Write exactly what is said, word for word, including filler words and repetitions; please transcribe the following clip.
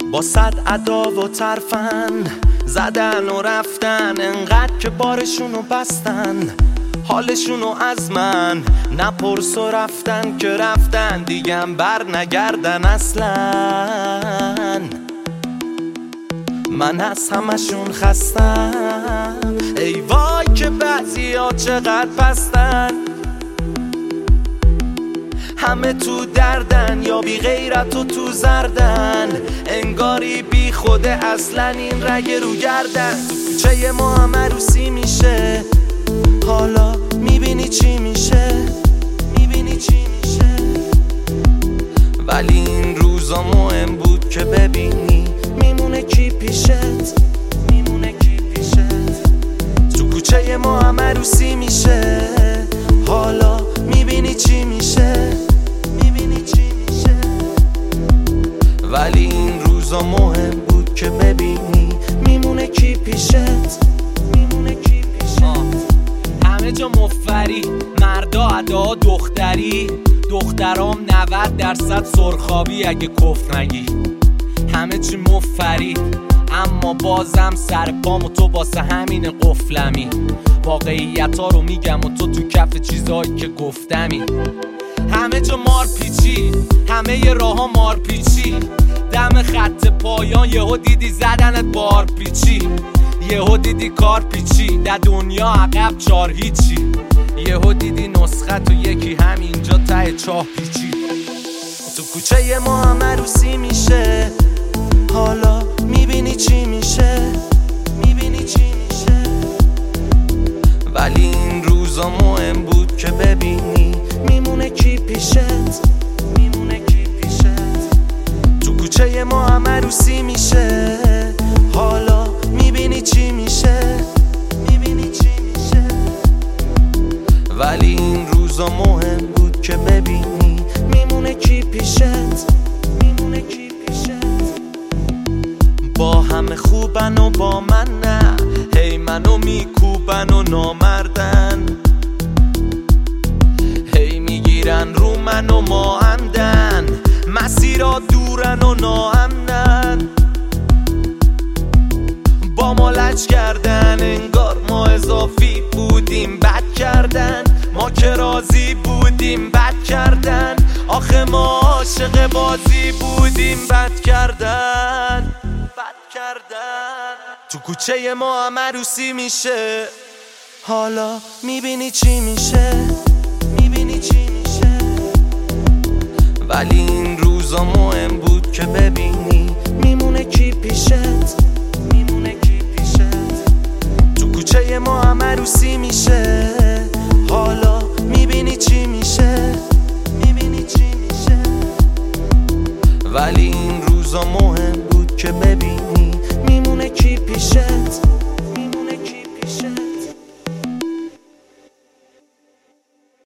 با صد ادا و ترفند زدن و رفتن، انقدر که بارشونو بستن حالشونو از من نپرس و رفتن که رفتن دیگم بر نگردن اصلا. من از همشون خستم، ای وای که بعضی ها چقدر پستن، همه تو دردن یا بی غیرت و تو زردن، انگاری بی خوده اصلا این رگ رو گردن. تو کوچه ما هم عروسی میشه، حالا میبینی چی میشه، میبینی چی میشه. ولی این روزا مهم بود که ببینی میمونه کی پیشت، میمونه کی پیشت. تو کوچه ما هم عروسی میشه، حالا میبینی چی میشه، میبینی چی میشه. ولی این روزا مهم بود که ببینی میمونه کی پیشت، میمونه کی پیشت. همه جا مفری، مردا ادا دختری، دخترام نود درصد سرخابی اگه کفر نگی. همه چی مفری اما بازم سر پام و تو باسه همین قفلمی. واقعیت ها رو میگم و تو تو کف چیزایی که گفتمی. همه جا مار پیچی، همه ی راه ها مار پیچی، دم خط پایان یهو دیدی زدنت بار پیچی، یهو دیدی کار پیچی، در دنیا عقب چار هیچی، یهو دیدی نسخه تو یکی همینجا ته چاه پیچی. تو کوچه ما هم عروسی میشه، حالا میبینی چی میشه، میبینی چی میشه. ولی این روزا مهم بود که ببینی میمونه کی پیشت، میمونه کی پیشت. تو کوچه ما هم عروسی میشه، حالا میبینی چی میشه، میبینی چی میشه. ولی این روزا مهم بود که ببینی میمونه کی پیشت، میمونه کی پیشت. با همه خوبن و با من نه، هی منو میکوبن و نامردن، هی میگیرن رو من و ما همدن، مسیرها دورن و ناامنن. با ما لج کردن انگار ما اضافی بودیم، بد کردن ما که راضی بودیم، بد کردن آخه ما عاشق بازی بودیم، بد کردن بد کردن. تو کوچه ما هم عروسی میشه، حالا میبینی چی میشه، میبینی چی میشه. ولی این روزا مهم بود که ببینی میمونه کی پیشت، میمونه کی پیشت. تو کوچه ما هم عروسی میشه، حالا میبینی چی میشه، میبینی چی میشه. ولی این روزا مهم بود که ببینی میمونه کی پیشت.